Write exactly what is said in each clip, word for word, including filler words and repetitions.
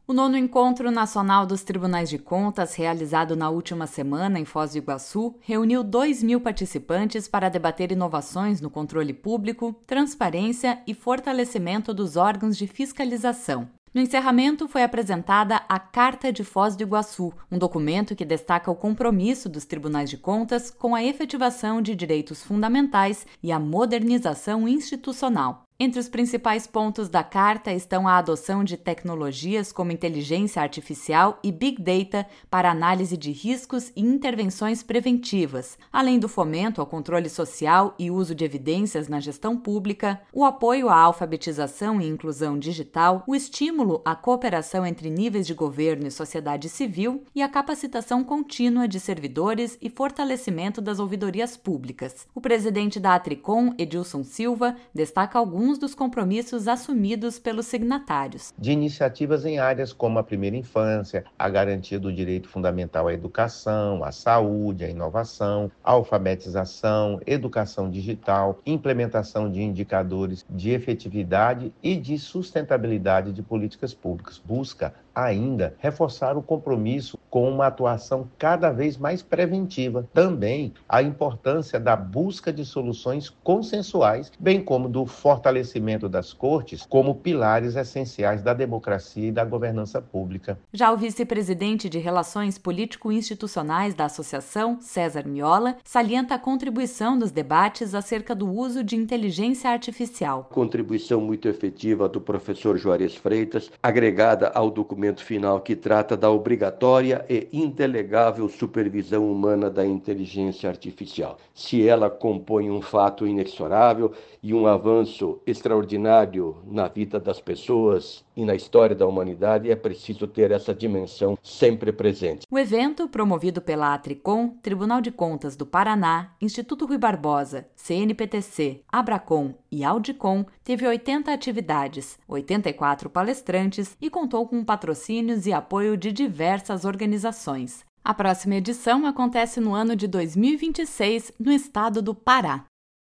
O nono Encontro Nacional dos Tribunais de Contas, realizado na última semana em Foz do Iguaçu, reuniu dois mil participantes para debater inovações no controle público, transparência e fortalecimento dos órgãos de fiscalização. No encerramento, foi apresentada a Carta de Foz do Iguaçu, um documento que destaca o compromisso dos tribunais de contas com a efetivação de direitos fundamentais e a modernização institucional. Entre os principais pontos da carta estão a adoção de tecnologias como inteligência artificial e Big Data para análise de riscos e intervenções preventivas, além do fomento ao controle social e uso de evidências na gestão pública, o apoio à alfabetização e inclusão digital, o estímulo à cooperação entre níveis de governo e sociedade civil e a capacitação contínua de servidores e fortalecimento das ouvidorias públicas. O presidente da Atricom, Edilson Silva, destaca alguns dos compromissos assumidos pelos signatários. De iniciativas em áreas como a primeira infância, a garantia do direito fundamental à educação, à saúde, à inovação, à alfabetização, educação digital, implementação de indicadores de efetividade e de sustentabilidade de políticas públicas. Busca ainda reforçar o compromisso com uma atuação cada vez mais preventiva. Também a importância da busca de soluções consensuais, bem como do fortalecimento das cortes como pilares essenciais da democracia e da governança pública. Já o vice-presidente de Relações Político-Institucionais da Associação, César Miola, salienta a contribuição dos debates acerca do uso de inteligência artificial. Contribuição muito efetiva do professor Juarez Freitas, agregada ao documento final que trata da obrigatória e indelegável supervisão humana da inteligência artificial. Se ela compõe um fato inexorável e um avanço extraordinário na vida das pessoas e na história da humanidade, é preciso ter essa dimensão sempre presente. O evento, promovido pela Atricom, Tribunal de Contas do Paraná, Instituto Rui Barbosa, C N P T C, Abracom e Audicom, teve oitenta atividades, oitenta e quatro palestrantes e contou com patrocínios e apoio de diversas organizações. A próxima edição acontece no ano de dois mil e vinte e seis, no estado do Pará.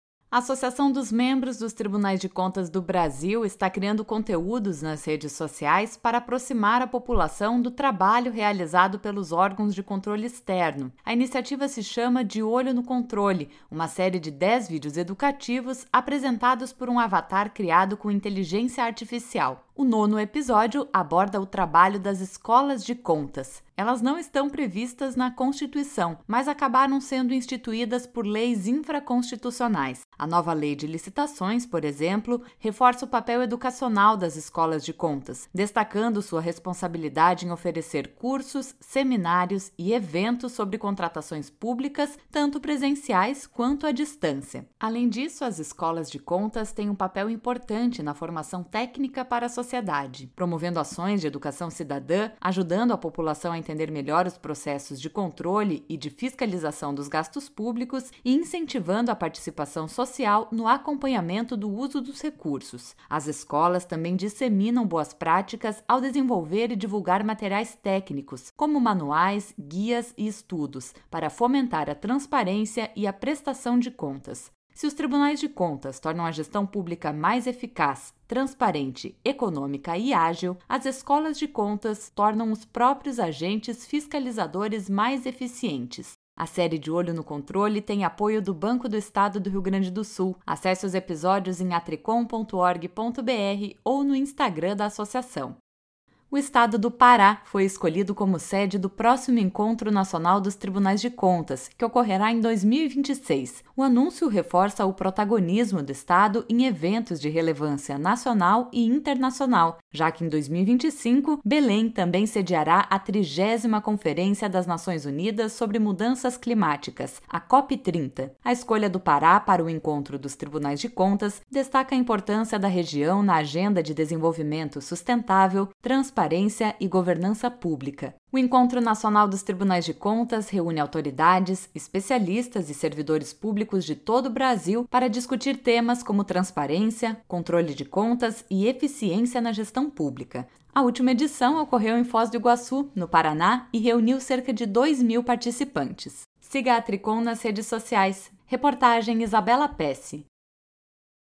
A Associação dos Membros dos Tribunais de Contas do Brasil está criando conteúdos nas redes sociais para aproximar a população do trabalho realizado pelos órgãos de controle externo. A iniciativa se chama De Olho no Controle, uma série de dez vídeos educativos apresentados por um avatar criado com inteligência artificial. O nono episódio aborda o trabalho das escolas de contas. Elas não estão previstas na Constituição, mas acabaram sendo instituídas por leis infraconstitucionais. A nova lei de licitações, por exemplo, reforça o papel educacional das escolas de contas, destacando sua responsabilidade em oferecer cursos, seminários e eventos sobre contratações públicas, tanto presenciais quanto à distância. Além disso, as escolas de contas têm um papel importante na formação técnica para a sociedade, promovendo ações de educação cidadã, ajudando a população a entender melhor os processos de controle e de fiscalização dos gastos públicos e incentivando a participação social no acompanhamento do uso dos recursos. As escolas também disseminam boas práticas ao desenvolver e divulgar materiais técnicos, como manuais, guias e estudos, para fomentar a transparência e a prestação de contas. Se os tribunais de contas tornam a gestão pública mais eficaz, transparente, econômica e ágil, as escolas de contas tornam os próprios agentes fiscalizadores mais eficientes. A série De Olho no Controle tem apoio do Banco do Estado do Rio Grande do Sul. Acesse os episódios em atricom ponto org ponto br ou no Instagram da associação. O estado do Pará foi escolhido como sede do próximo Encontro Nacional dos Tribunais de Contas, que ocorrerá em dois mil e vinte e seis. O anúncio reforça o protagonismo do estado em eventos de relevância nacional e internacional, já que em dois mil e vinte e cinco, Belém também sediará a trigésima Conferência das Nações Unidas sobre Mudanças Climáticas, a COP trinta. A escolha do Pará para o Encontro dos Tribunais de Contas destaca a importância da região na agenda de desenvolvimento sustentável, transparência transparência e governança pública. O Encontro Nacional dos Tribunais de Contas reúne autoridades, especialistas e servidores públicos de todo o Brasil para discutir temas como transparência, controle de contas e eficiência na gestão pública. A última edição ocorreu em Foz do Iguaçu, no Paraná, e reuniu cerca de dois mil participantes. Siga a Atricom nas redes sociais. Reportagem Isabela Pesce.